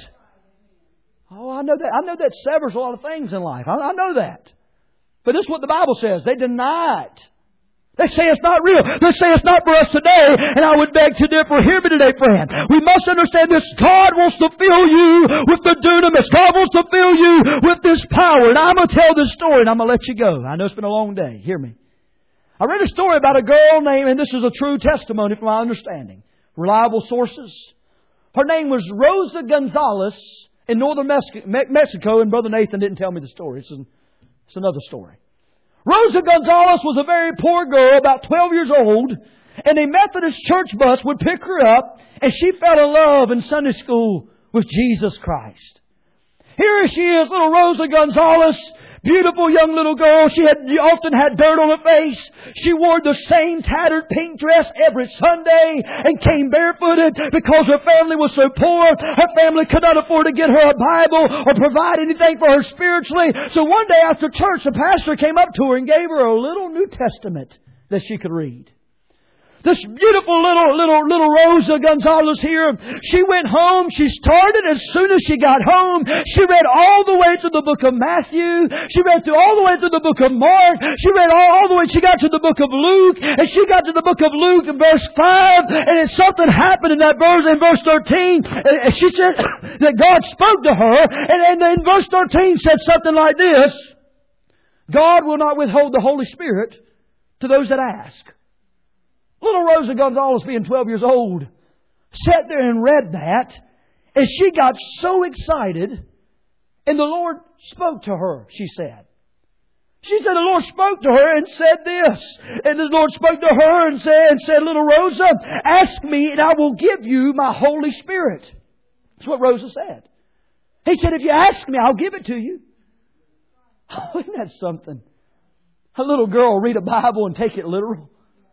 Oh, I know that. I know that severs a lot of things in life. I know that. But this is what the Bible says. They deny it. They say it's not real. They say it's not for us today. And I would beg to differ. Hear me today, friend. We must understand this. God wants to fill you with the dunamis. God wants to fill you with this power. And I'm going to tell this story and I'm going to let you go. I know it's been a long day. Hear me. I read a story about a girl named, and this is a true testimony from my understanding. Reliable sources. Her name was Rosa Gonzalez in northern Mexico. And Brother Nathan didn't tell me the story. It's another story. Rosa Gonzalez was a very poor girl, about 12 years old, and a Methodist church bus would pick her up, and she fell in love in Sunday school with Jesus Christ. Here she is, little Rosa Gonzalez, beautiful young little girl. She often had dirt on her face. She wore the same tattered pink dress every Sunday and came barefooted because her family was so poor. Her family could not afford to get her a Bible or provide anything for her spiritually. So one day after church, the pastor came up to her and gave her a little New Testament that she could read. This beautiful little Rosa Gonzalez here, she went home. She started as soon as she got home. She read all the way through the book of Matthew. She read through all the way through the book of Mark. She read all the way. She got to the book of Luke. And she got to the book of Luke in verse 5. And something happened in that verse, in verse 13. And she said that God spoke to her. And in verse 13 said something like this. God will not withhold the Holy Spirit to those that ask. Little Rosa Gonzalez, being 12 years old, sat there and read that, and she got so excited, and the Lord spoke to her, she said. She said the Lord spoke to her and said this. And the Lord spoke to her and said, little Rosa, ask me and I will give you my Holy Spirit. That's what Rosa said. He said, if you ask me, I'll give it to you. Oh, isn't that something? A little girl will read a Bible and take it literal.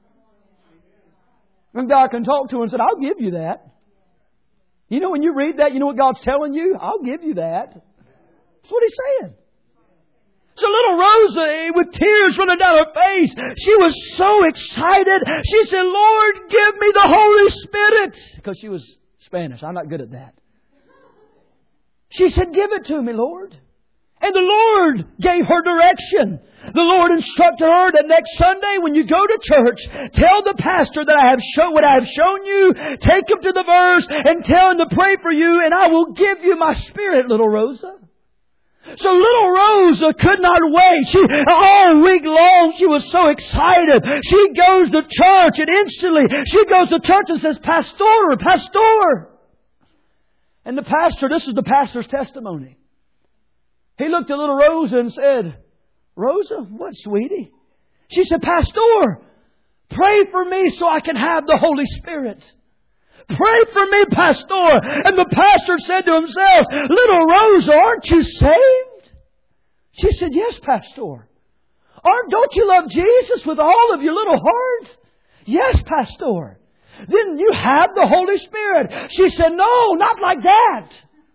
And God can talk to her and say, I'll give you that. You know, when you read that, you know what God's telling you? I'll give you that. That's what He's saying. So little Rosa, with tears running down her face, she was so excited. She said, Lord, give me the Holy Spirit. Because she was Spanish. I'm not good at that. She said, give it to me, Lord. And the Lord gave her direction. The Lord instructed her that next Sunday when you go to church, tell the pastor that I have shown what I have shown you. Take him to the verse and tell him to pray for you, and I will give you my Spirit, little Rosa. So little Rosa could not wait. All week long she was so excited. She goes to church, and instantly she goes to church and says, Pastor, Pastor. And the pastor, this is the pastor's testimony. He looked at little Rosa and said, Rosa, what, sweetie? She said, Pastor, pray for me so I can have the Holy Spirit. Pray for me, Pastor. And the pastor said to himself, little Rosa, aren't you saved? She said, yes, Pastor. Don't you love Jesus with all of your little heart? Yes, Pastor. Then you have the Holy Spirit. She said, no, not like that.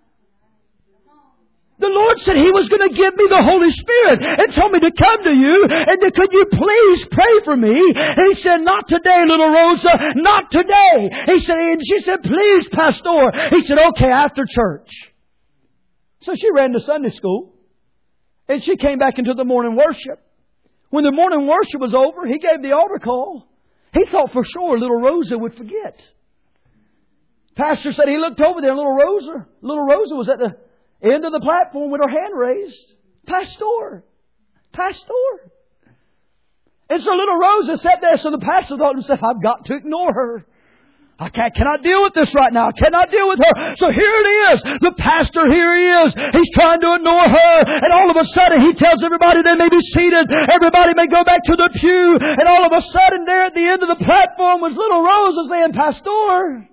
The Lord said He was going to give me the Holy Spirit and told me to come to you and that could you please pray for me? And He said, not today, little Rosa, not today. And she said, please, Pastor. He said, okay, after church. So she ran to Sunday school and she came back into the morning worship. When the morning worship was over, he gave the altar call. He thought for sure little Rosa would forget. Pastor said he looked over there and little Rosa was at the end of the platform with her hand raised. Pastor. Pastor. And so little Rosa sat there. So the pastor thought to himself, I've got to ignore her. I cannot deal with this right now. I cannot deal with her. So here it is. The pastor, here he is. He's trying to ignore her. And all of a sudden he tells everybody they may be seated. Everybody may go back to the pew. And all of a sudden there at the end of the platform was little Rosa saying, Pastor,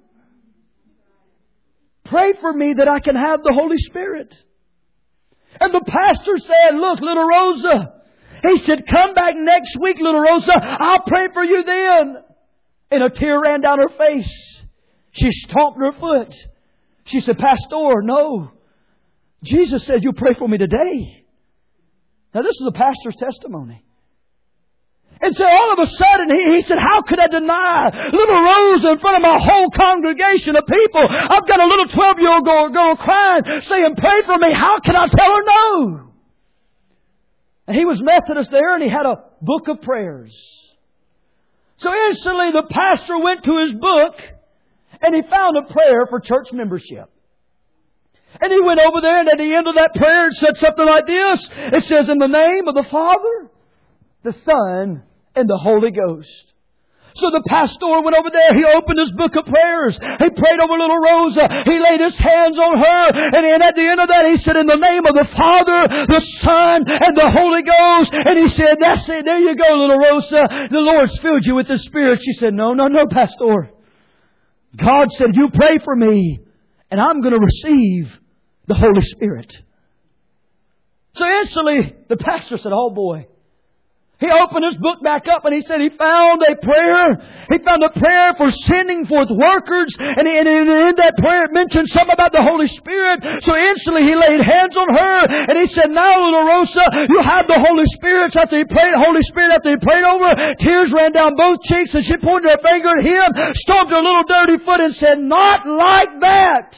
pray for me that I can have the Holy Spirit. And the pastor said, look, little Rosa. He said, come back next week, little Rosa. I'll pray for you then. And a tear ran down her face. She stomped her foot. She said, Pastor, no. Jesus said, you'll pray for me today. Now this is a pastor's testimony. And so all of a sudden, he said, how could I deny little Rosa in front of my whole congregation of people? I've got a little 12-year-old girl crying, saying, pray for me. How can I tell her no? And he was Methodist there, and he had a book of prayers. So instantly, the pastor went to his book, and he found a prayer for church membership. And he went over there, and at the end of that prayer, it said something like this. It says, in the name of the Father, the Son, and the Holy Ghost. So the pastor went over there. He opened his book of prayers. He prayed over little Rosa. He laid his hands on her. And then at the end of that, he said, in the name of the Father, the Son, and the Holy Ghost. And he said, that's it. There you go, little Rosa. The Lord's filled you with the Spirit. She said, no, Pastor. God said, you pray for me, and I'm going to receive the Holy Spirit. So instantly, the pastor said, oh boy. He opened his book back up and he said he found a prayer. He found a prayer for sending forth workers. And in that prayer it mentioned something about the Holy Spirit. So instantly he laid hands on her and he said, now little Rosa, you have the Holy Spirit. So after he prayed, Holy Spirit, after he prayed over her, tears ran down both cheeks and she pointed her finger at him, stomped her little dirty foot and said, not like that.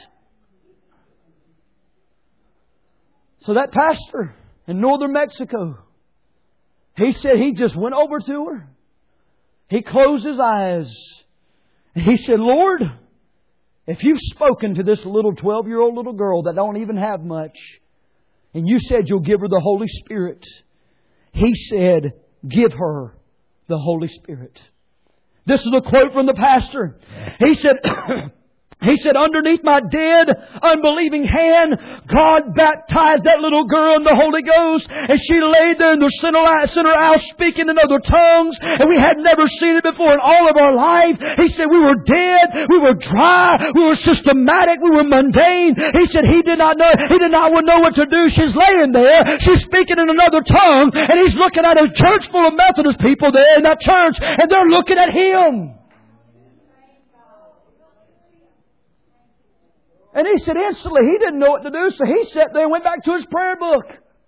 So that pastor in northern Mexico, he said he just went over to her. He closed his eyes. And he said, Lord, if you've spoken to this little 12-year-old little girl that don't even have much, and you said you'll give her the Holy Spirit, He said, give her the Holy Spirit. This is a quote from the pastor. He said, underneath my dead, unbelieving hand, God baptized that little girl in the Holy Ghost. And she laid there in the center aisle speaking in other tongues. And we had never seen it before in all of our life. He said, we were dead. We were dry. We were systematic. We were mundane. He said, he did not know what to do. She's laying there. She's speaking in another tongue. And he's looking at a church full of Methodist people there in that church. And they're looking at him. And he said instantly he didn't know what to do. So he sat there and went back to his prayer book.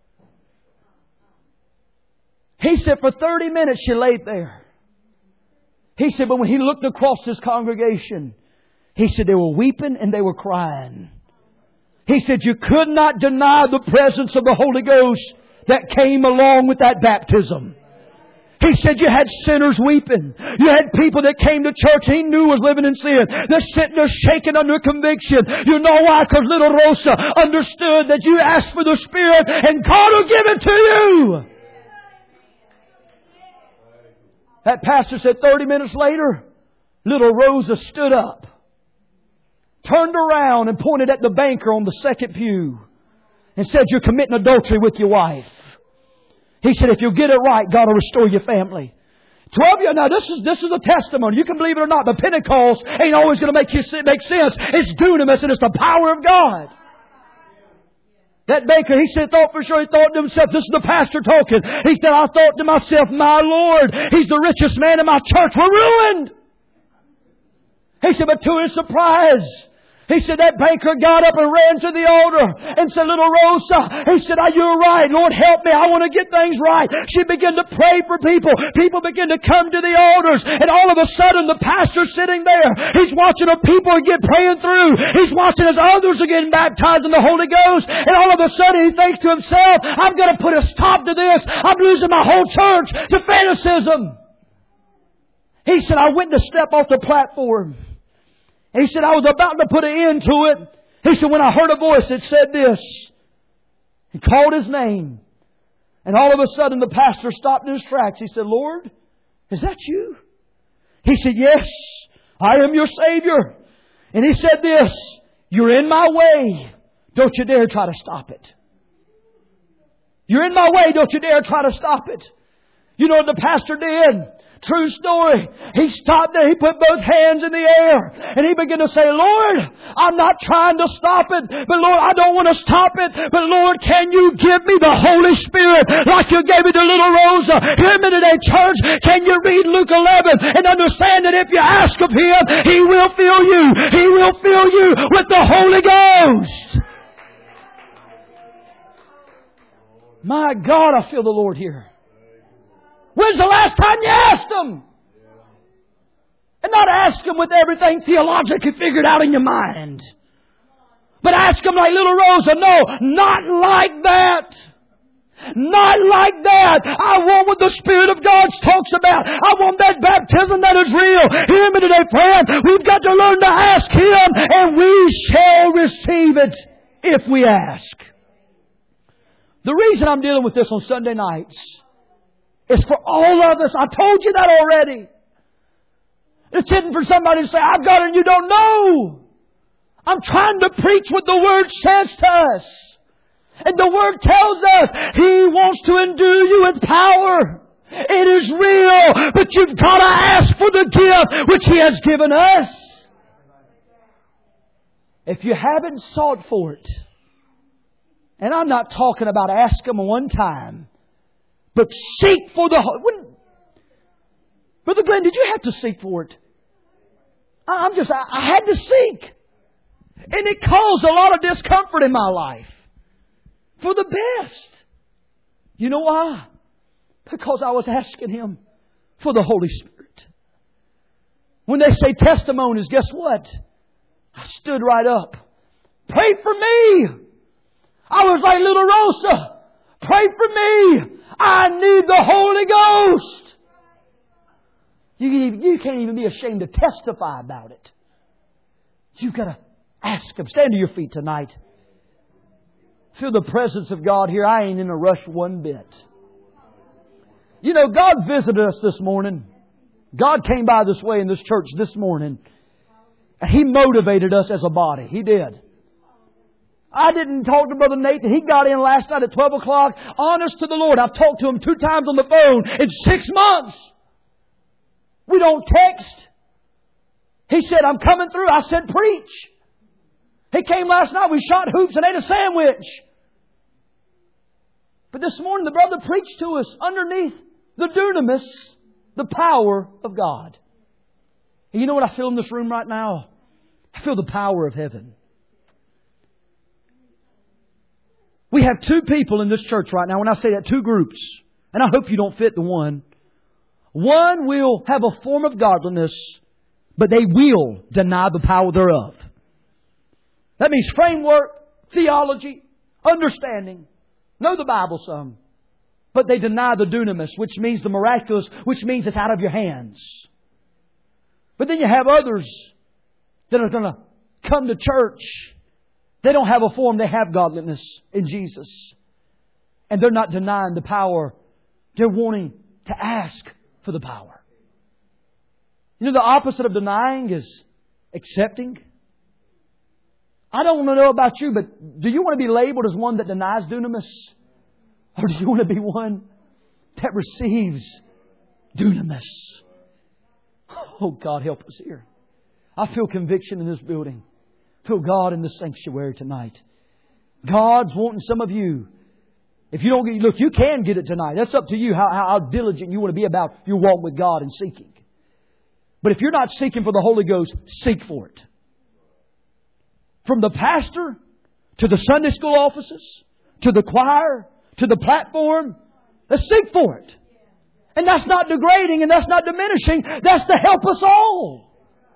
He said for 30 minutes she laid there. He said but when he looked across his congregation, he said they were weeping and they were crying. He said you could not deny the presence of the Holy Ghost that came along with that baptism. He said you had sinners weeping. You had people that came to church he knew was living in sin. They're sitting there shaking under conviction. You know why? Because little Rosa understood that you asked for the Spirit and God will give it to you. That pastor said 30 minutes later, little Rosa stood up, turned around and pointed at the banker on the second pew and said, you're committing adultery with your wife. He said, if you get it right, God will restore your family. 12 years. Now this is a testimony. You can believe it or not, but Pentecost ain't always going to make sense. It's dunamis and it's the power of God. That baker, he said, thought to himself, this is the pastor talking. He said, I thought to myself, my Lord, he's the richest man in my church. We're ruined. He said, but to his surprise, he said that banker got up and ran to the altar and said, little Rosa, he said, you're right. Lord, help me. I want to get things right. She began to pray for people. People began to come to the altars. And all of a sudden, the pastor's sitting there. He's watching the people get praying through. He's watching as others are getting baptized in the Holy Ghost. And all of a sudden, he thinks to himself, I'm going to put a stop to this. I'm losing my whole church to fanaticism. He said, I went to step off the platform. He said, I was about to put an end to it. He said, when I heard a voice that said this, he called his name. And all of a sudden the pastor stopped in his tracks. He said, Lord, is that you? He said, yes, I am your Savior. And he said this, you're in my way. Don't you dare try to stop it. You're in my way. Don't you dare try to stop it. You know what the pastor did? True story. He stopped there. He put both hands in the air. And he began to say, Lord, I'm not trying to stop it. But Lord, I don't want to stop it. But Lord, can you give me the Holy Spirit like you gave it to little Rosa? Hear me today, church. Can you read Luke 11 and understand that if you ask of Him, He will fill you. He will fill you with the Holy Ghost. My God, I feel the Lord here. When's the last time you asked Him? And not ask Him with everything theologically figured out in your mind. But ask Him like little Rosa. No, not like that. Not like that. I want what the Spirit of God talks about. I want that baptism that is real. Hear me today, friend. We've got to learn to ask Him, and we shall receive it if we ask. The reason I'm dealing with this on Sunday nights is for all of us. I told you that already. It's hidden for somebody to say, I've got it and you don't know. I'm trying to preach what the Word says to us. And the Word tells us He wants to endue you with power. It is real, but you've got to ask for the gift which He has given us. If you haven't sought for it, and I'm not talking about ask Him one time, but seek for the Holy. Brother Glenn, did you have to seek for it? I had to seek. And it caused a lot of discomfort in my life. For the best. You know why? Because I was asking Him for the Holy Spirit. When they say testimonies, guess what? I stood right up. Pray for me. I was like little Rosa. Pray for me. I need the Holy Ghost. You can't even be ashamed to testify about it. You've got to ask Him. Stand to your feet tonight. Feel the presence of God here. I ain't in a rush one bit. You know, God visited us this morning. God came by this way in this church this morning. And He motivated us as a body. He did. I didn't talk to Brother Nate. He got in last night at 12 o'clock. Honest to the Lord, I've talked to him 2 times on the phone in 6 months. We don't text. He said, I'm coming through. I said, preach. He came last night. We shot hoops and ate a sandwich. But this morning the brother preached to us underneath the dunamis, the power of God. And you know what I feel in this room right now? I feel the power of heaven. We have 2 people in this church right now. When I say that, 2 groups. And I hope you don't fit the one. One will have a form of godliness, but they will deny the power thereof. That means theology, understanding, know the Bible some. But they deny the dunamis, which means the miraculous, which means it's out of your hands. But then you have others that are going to come to church. They don't have a form, they have godliness in Jesus. And they're not denying the power. They're wanting to ask for the power. You know, the opposite of denying is accepting. I don't want to know about you, but do you want to be labeled as one that denies dunamis? Or do you want to be one that receives dunamis? Oh, God, help us here. I feel conviction in this building. I feel God in this sanctuary tonight. God's wanting some of you. If you don't get, look, you can get it tonight. That's up to you how diligent you want to be about your walk with God and seeking. But if you're not seeking for the Holy Ghost, seek for it. From the pastor to the Sunday school offices to the choir to the platform, let's seek for it. And that's not degrading and that's not diminishing. That's to help us all.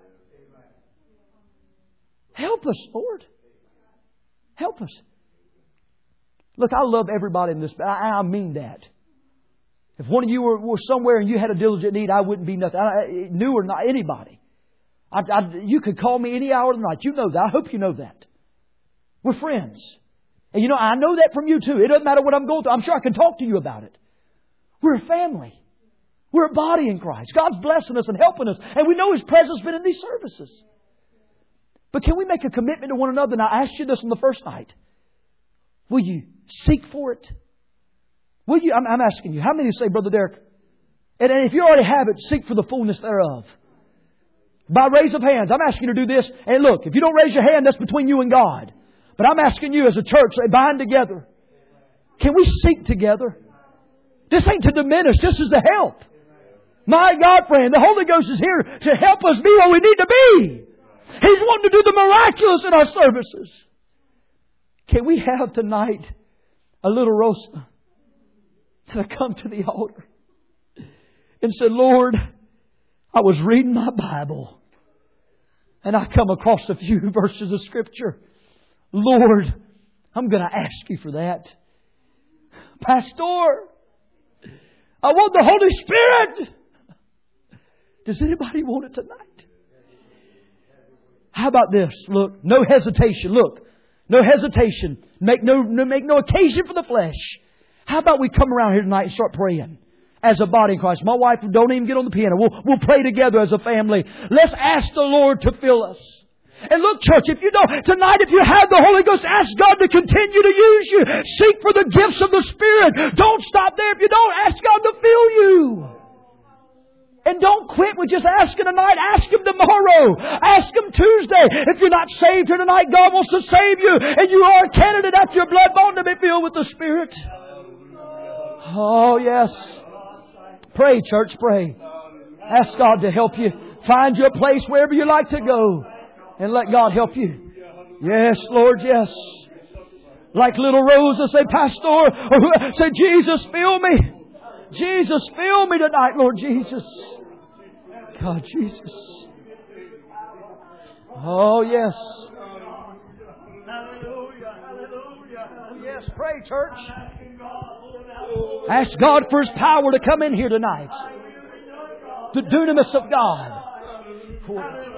Help us, Lord. Help us. Look, I love everybody in this. I mean that. If one of you were somewhere and you had a diligent need, I wouldn't be nothing. New or not, anybody. You could call me any hour of the night. You know that. I hope you know that. We're friends. And you know, I know that from you too. It doesn't matter what I'm going through. I'm sure I can talk to you about it. We're a family. We're a body in Christ. God's blessing us and helping us. And we know His presence has been in these services. But can we make a commitment to one another? And I asked you this on the first night. Will you seek for it? Will you? I'm asking you. How many say, Brother Derek? And if you already have it, seek for the fullness thereof. By raise of hands. I'm asking you to do this. And look, if you don't raise your hand, that's between you and God. But I'm asking you as a church, say, bind together. Can we seek together? This ain't to diminish. This is to help. My God, friend, the Holy Ghost is here to help us be what we need to be. He's wanting to do the miraculous in our services. Can we have tonight a little Rosa to come to the altar and say, Lord, I was reading my Bible and I come across a few verses of Scripture. Lord, I'm going to ask you for that. Pastor, I want the Holy Spirit. Does anybody want it tonight? How about this? Look, no hesitation. Look, no hesitation. Make no occasion for the flesh. How about we come around here tonight and start praying as a body in Christ? My wife, don't even get on the piano. We'll pray together as a family. Let's ask the Lord to fill us. And look, church, if you don't, tonight if you have the Holy Ghost, ask God to continue to use you. Seek for the gifts of the Spirit. Don't stop there. If you don't, ask God to fill you. And don't quit with just asking tonight. Ask Him tomorrow. Ask Him Tuesday. If you're not saved here tonight, God wants to save you. And you are a candidate after your blood bond to be filled with the Spirit. Oh, yes. Pray, church, pray. Ask God to help you. Find you a place wherever you like to go. And let God help you. Yes, Lord, yes. Like little Rosa, say, Pastor, or say, Jesus, fill me. Jesus, fill me tonight, Lord Jesus. God, Jesus. Oh, yes. Yes, pray, church. Ask God for His power to come in here tonight. The dunamis of God.